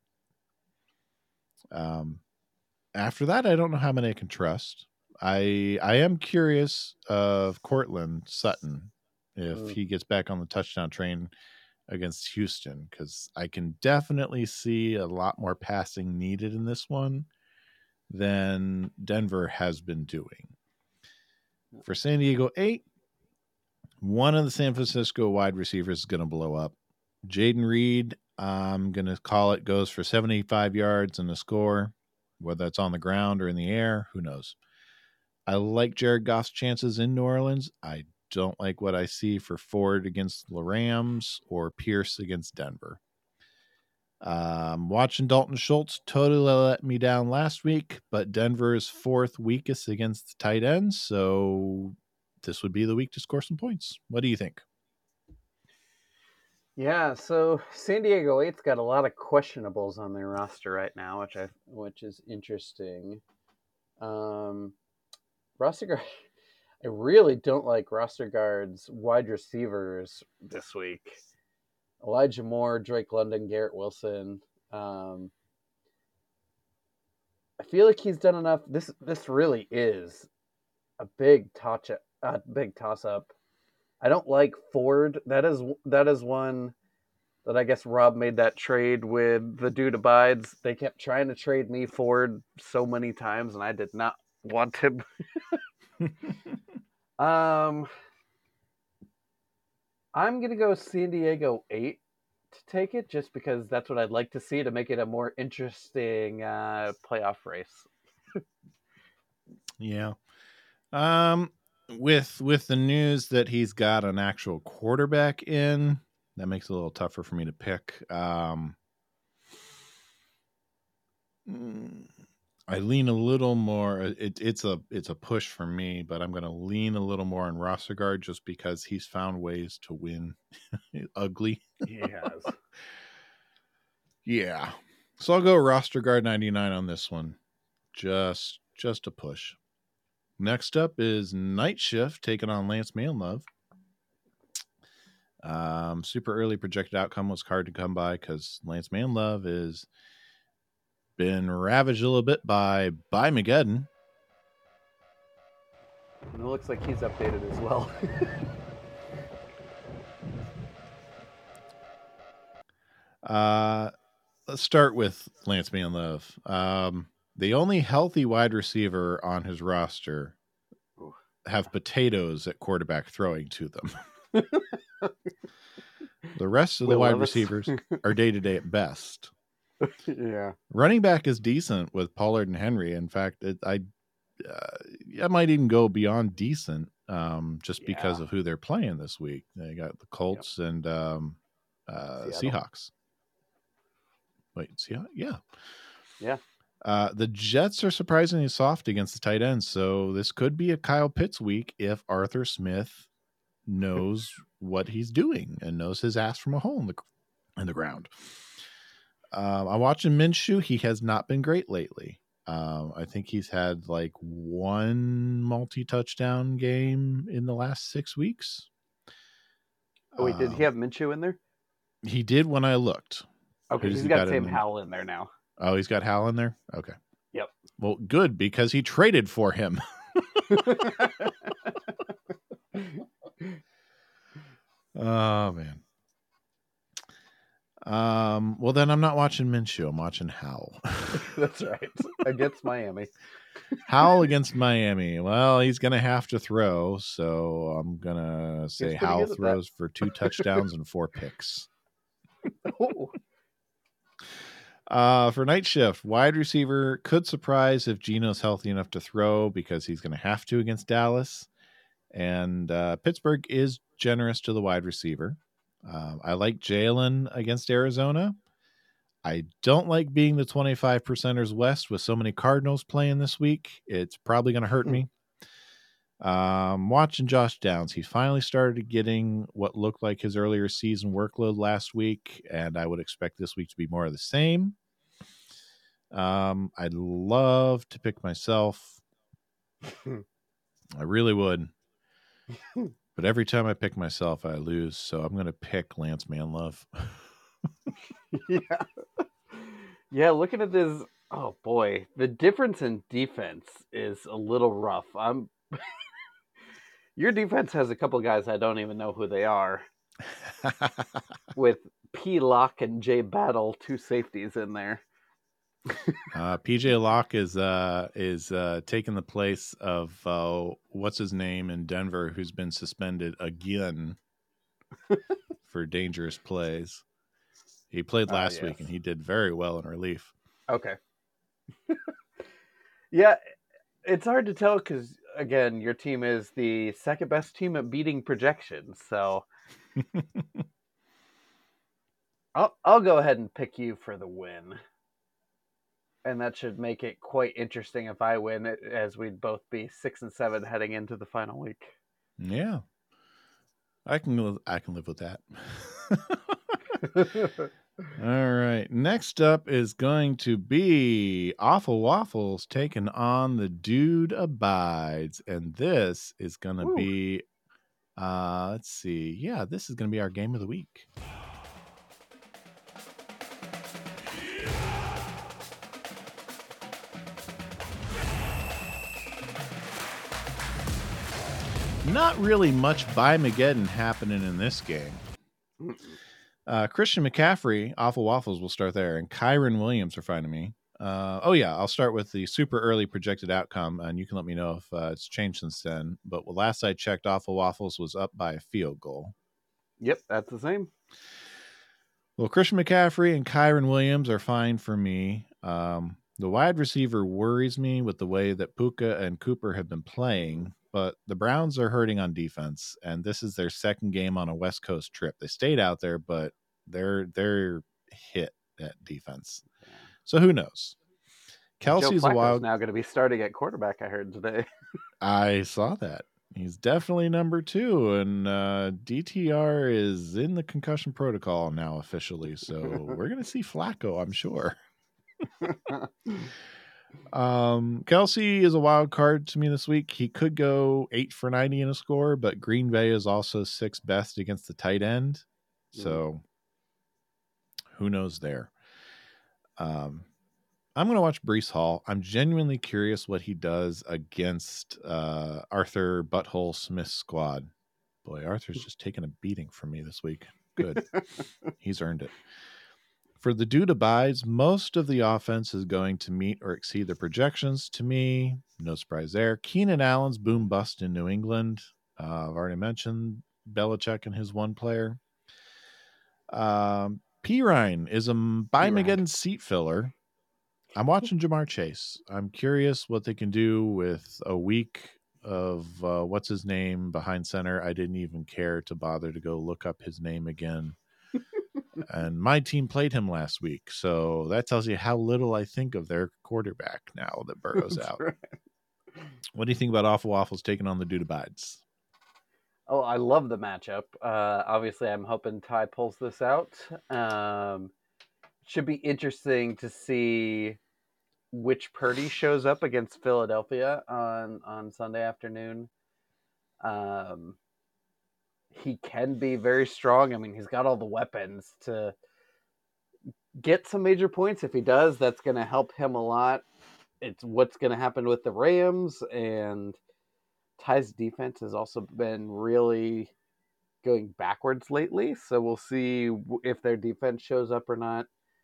After that, I don't know how many I can trust. I am curious of Cortland Sutton if he gets back on the touchdown train against Houston, because I can definitely see a lot more passing needed in this one than Denver has been doing. For San Diego 8, one of the San Francisco wide receivers is going to blow up. Jaden Reed, I'm going to call it, goes for 75 yards and a score, whether it's on the ground or in the air, who knows. I like Jared Goff's chances in New Orleans. I don't like what I see for Ford against the Rams or Pierce against Denver. Watching Dalton Schultz totally let me down last week, but Denver is 4th weakest against the tight ends, so this would be the week to score some points. What do you think? Yeah, so San Diego 8's got a lot of questionables on their roster right now, which is interesting. Roster guard, I really don't like roster guards wide receivers this week. Elijah Moore, Drake London, Garrett Wilson. I feel like he's done enough. This really is a big toss up. I don't like Ford. That is one that I guess Rob made that trade with the dude abides. They kept trying to trade me Ford so many times, and I did not want him. I'm gonna go San Diego 8 to take it, just because that's what I'd like to see to make it a more interesting playoff race. Yeah. With the news that he's got an actual quarterback in, that makes it a little tougher for me to pick. I lean a little more. It's a push for me, but I'm going to lean a little more on roster guard just because he's found ways to win ugly. He has. Yeah. So I'll go roster guard 99 on this one. Just a push. Next up is Night Shift taking on Lance Manlove. Super early projected outcome was hard to come by because Lance Manlove is been ravaged a little bit by Bymageddon. And it looks like he's updated as well. Let's start with Lance Manlove. The only healthy wide receiver on his roster have potatoes at quarterback throwing to them. The rest of the wide receivers are day-to-day at best. Yeah. Running back is decent with Pollard and Henry. In fact, I might even go beyond decent just because of who they're playing this week. They got the Colts and Seahawks. Wait, Seahawks? Yeah. Yeah. The Jets are surprisingly soft against the tight ends, so this could be a Kyle Pitts week if Arthur Smith knows what he's doing and knows his ass from a hole in the ground. I'm watching Minshew. He has not been great lately. I think he's had like one multi-touchdown game in the last 6 weeks. Oh, wait, did he have Minshew in there? He did when I looked. Okay, he's got Sam Howell in there now. Oh, he's got Howell in there? Okay. Yep. Well, good, because he traded for him. Oh, man. Well, then I'm not watching Minshew. I'm watching Howell. That's right. Against Miami. Howell against Miami. Well, he's going to have to throw, so I'm going to say Howell throws for 2 touchdowns and 4 picks. For night shift, wide receiver could surprise if Geno's healthy enough to throw because he's going to have to against Dallas. And Pittsburgh is generous to the wide receiver. I like Jalen against Arizona. I don't like being the 25%ers West with so many Cardinals playing this week. It's probably going to hurt me. Watching Josh Downs. He finally started getting what looked like his earlier season workload last week, and I would expect this week to be more of the same. I'd love to pick myself. I really would. But every time I pick myself, I lose. So I'm going to pick Lance Manlove. Yeah, looking at this, oh boy, the difference in defense is a little rough. Your defense has a couple guys I don't even know who they are. With P. Locke and J. Battle, 2 safeties in there. PJ Locke is taking the place of what's his name in Denver, who's been suspended again for dangerous plays. He played last week, and he did very well in relief. Okay. Yeah, it's hard to tell because, again, your team is the second best team at beating projections. So I'll go ahead and pick you for the win. And that should make it quite interesting if I win it, as we'd both be 6-7 heading into the final week. Yeah. I can live with that. All right. Next up is going to be Awful Waffles taking on the Dude Abides. And this is going to be, let's see. Yeah, this is going to be our game of the week. Not really much By-Mageddon happening in this game. Christian McCaffrey, Awful Waffles, will start there, and Kyron Williams are finding me. I'll start with the super early projected outcome, and you can let me know if it's changed since then. But last I checked, Awful Waffles was up by a field goal. Yep, that's the same. Well, Christian McCaffrey and Kyron Williams are fine for me. The wide receiver worries me with the way that Puka and Cooper have been playing. But the Browns are hurting on defense, and this is their second game on a West Coast trip. They stayed out there, but they're hit at defense. So who knows? Kelsey's Joe Flacco's now going to be starting at quarterback, I heard today. I saw that. He's definitely number 2, and DTR is in the concussion protocol now officially. So we're going to see Flacco, I'm sure. Kelsey is a wild card to me this week. He could go 8 for 90 in a score, but Green Bay is also 6th best against the tight end. So who knows there? I'm going to watch Breece Hall. I'm genuinely curious what he does against Arthur Butthole Smith's squad. Boy, Arthur's just taking a beating from me this week. Good. He's earned it. For the Dude Abides, most of the offense is going to meet or exceed the projections to me. No surprise there. Keenan Allen's boom bust in New England. I've already mentioned Belichick and his one player. Pirine is a By-Mageddon seat filler. I'm watching Jamar Chase. I'm curious what they can do with a week of what's his name behind center. I didn't even care to bother to go look up his name again. And my team played him last week, so that tells you how little I think of their quarterback now that Burrow's out. Right. What do you think about Awful Waffles taking on the Dudabides? Oh, I love the matchup. Obviously, I'm hoping Ty pulls this out. Should be interesting to see which Purdy shows up against Philadelphia on Sunday afternoon. He can be very strong. I mean, he's got all the weapons to get some major points. If he does, that's going to help him a lot. It's what's going to happen with the Rams, and Ty's defense has also been really going backwards lately. So we'll see if their defense shows up or not.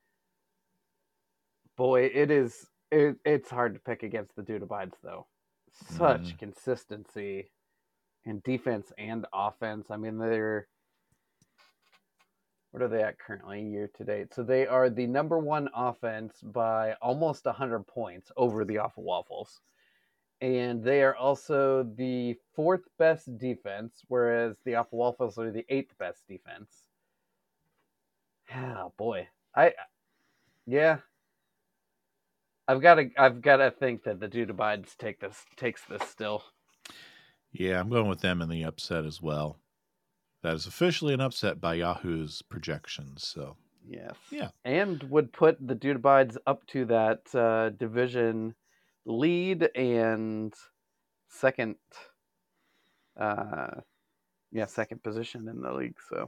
Boy, it's hard to pick against the Dudabides, though. Such consistency in defense and offense. I mean, what are they at currently year to date? So they are the number one offense by almost 100 points over the Awful Waffles. And they are also the fourth best defense, whereas the Awful Waffles are the eighth best defense. Oh boy. I've got to think that the Dudabides takes this still. Yeah, I'm going with them in the upset as well. That is officially an upset by Yahoo's projections. So yes, yeah, and would put the Dudabides up to that division lead and second position in the league. So.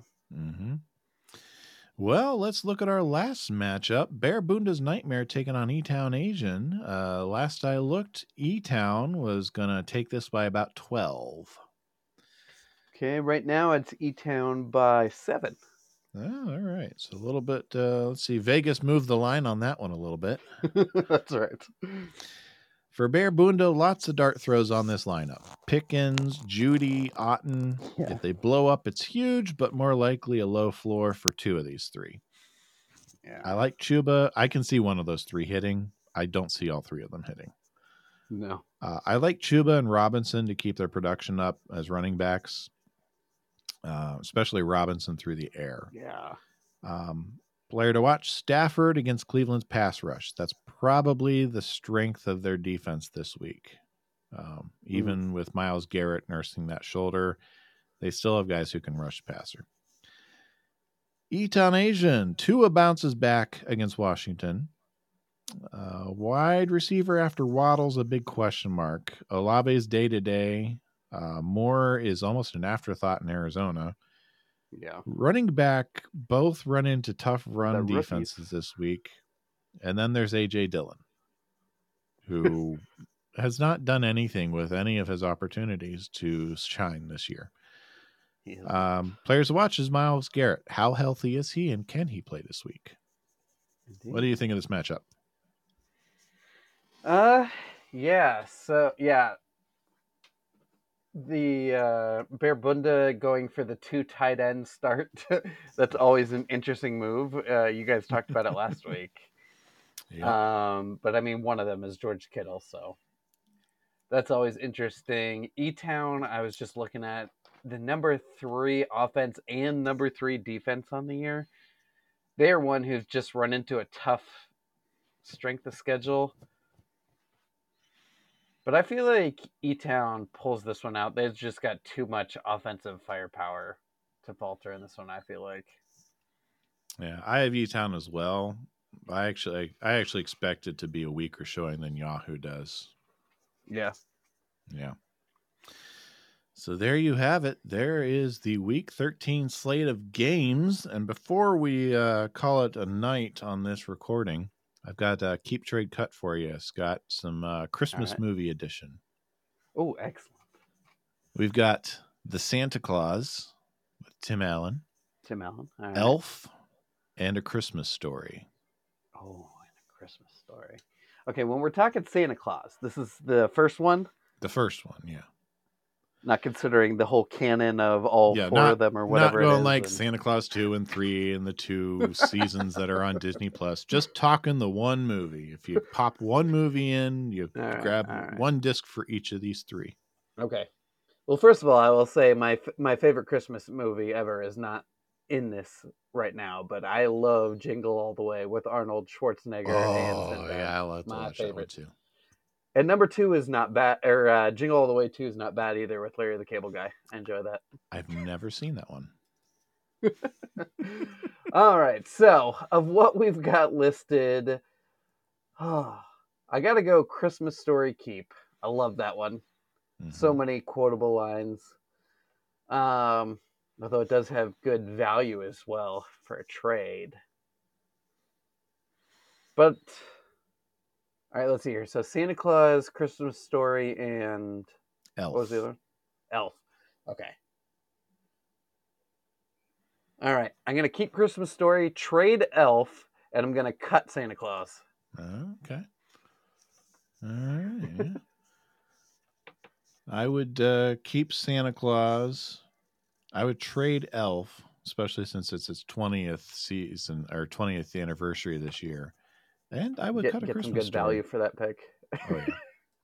Well, let's look at our last matchup. Bear Bunda's Nightmare taking on E-Town Asian. Last I looked, E-Town was going to take this by about 12. Okay, right now it's E-Town by 7. Oh, all right. So a little bit, let's see. Vegas moved the line on that one a little bit. That's right. For Bear Bunda, lots of dart throws on this lineup. Pickens, Judy, Otten. Yeah. If they blow up, it's huge, but more likely a low floor for 2 of these 3. Yeah. I like Chuba. I can see one of those 3 hitting. I don't see all 3 of them hitting. No. I like Chuba and Robinson to keep their production up as running backs, especially Robinson through the air. Yeah. Player to watch, Stafford against Cleveland's pass rush. That's probably the strength of their defense this week. Even with Myles Garrett nursing that shoulder, they still have guys who can rush the passer. E-Town Asian, Tua bounces back against Washington. Wide receiver after Waddle's a big question mark. Olave's day-to-day. Moore is almost an afterthought in Arizona. Yeah. Running back, both run into tough run defenses this week. And then there's A.J. Dillon, who has not done anything with any of his opportunities to shine this year. Players to watch is Myles Garrett. How healthy is he, and can he play this week? Indeed. What do you think of this matchup? The Bear Bunda going for the 2 tight end start. That's always an interesting move. You guys talked about it last week. Yeah. But I mean, one of them is George Kittle, so that's always interesting. E-Town, I was just looking at the number 3 offense and number 3 defense on the year. They're one who's just run into a tough strength of schedule. But I feel like E-Town pulls this one out. They've just got too much offensive firepower to falter in this one, I feel like. Yeah, I have E-Town as well. I actually expect it to be a weaker showing than Yahoo does. Yeah. Yeah. So there you have it. There is the Week 13 slate of games. And before we call it a night on this recording, I've got a Keep Trade cut for you, Scott. Some Christmas movie edition. Oh, excellent. We've got The Santa Claus with Tim Allen. All right. Elf and A Christmas Story. Oh, and A Christmas Story. Okay, when we're talking Santa Claus, this is the first one? The first one, yeah. Not considering the whole canon of all 4 of them or whatever it is. Not going like Santa Claus 2 and 3 and the 2 seasons that are on Disney Plus. Just talking the one movie. If you pop one movie in, you grab one disc for each of these 3. Okay. Well, first of all, I will say my favorite Christmas movie ever is not in this right now, but I love Jingle All the Way with Arnold Schwarzenegger and Sinbad. Yeah, I love to My watch favorite. that one too. And number 2 is not bad, or Jingle All the Way 2 is not bad either with Larry the Cable Guy. I enjoy that. I've never seen that one. All right, so of what we've got listed, I got to go Christmas Story Keep. I love that one. Mm-hmm. So many quotable lines. Although it does have good value as well for a trade. But, all right, let's see here. So Santa Claus, Christmas Story, and Elf. What was the other one? Elf. Okay. All right. I'm going to keep Christmas Story, trade Elf, and I'm going to cut Santa Claus. Okay. All right. Yeah. I would keep Santa Claus. I would trade Elf, especially since it's its 20th season or 20th anniversary this year. And I would cut a Christmas some good Story. Value for that pick. Oh, yeah.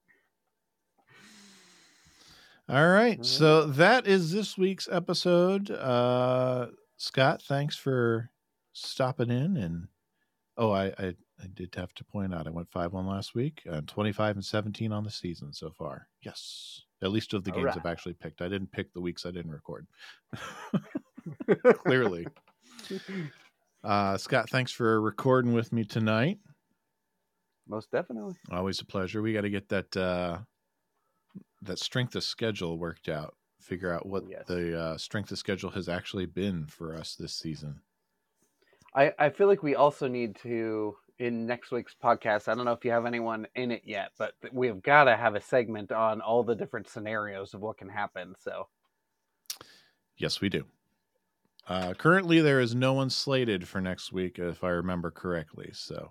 All right. So that is this week's episode. Scott, thanks for stopping in. And I did have to point out I went 5-1 last week, 25-17 on the season so far. Yes. At least of the games I've actually picked. I didn't pick the weeks I didn't record. Clearly. Scott, thanks for recording with me tonight. Most definitely. Always a pleasure. We got to get that strength of schedule worked out. Figure out what the strength of schedule has actually been for us this season. I feel like we also need to, in next week's podcast, I don't know if you have anyone in it yet, but we've got to have a segment on all the different scenarios of what can happen. So, yes, we do. Currently, there is no one slated for next week, if I remember correctly. So,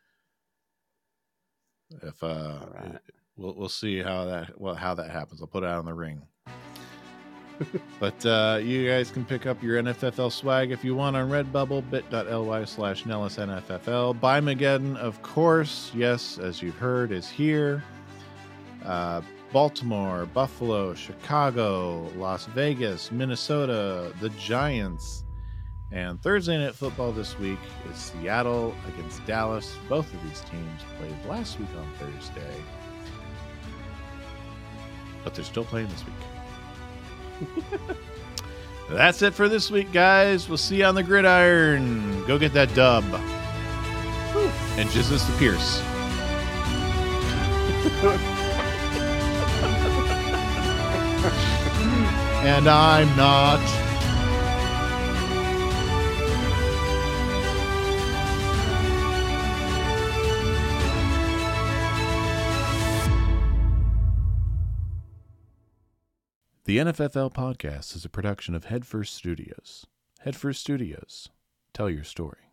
if we'll see how that happens. I'll put it out on the ring. But you guys can pick up your NFFL swag if you want on Redbubble, bit.ly/NellisNFFL. Buymageddon, of course, yes, as you've heard, is here. Baltimore, Buffalo, Chicago, Las Vegas, Minnesota, the Giants. And Thursday Night Football this week is Seattle against Dallas. Both of these teams played last week on Thursday. But they're still playing this week. That's it for this week, guys. We'll see you on the gridiron. Go get that dub. Woo. And Jesus the Pierce. And I'm not. The NFFL podcast is a production of Headfirst Studios. Headfirst Studios. Tell your story.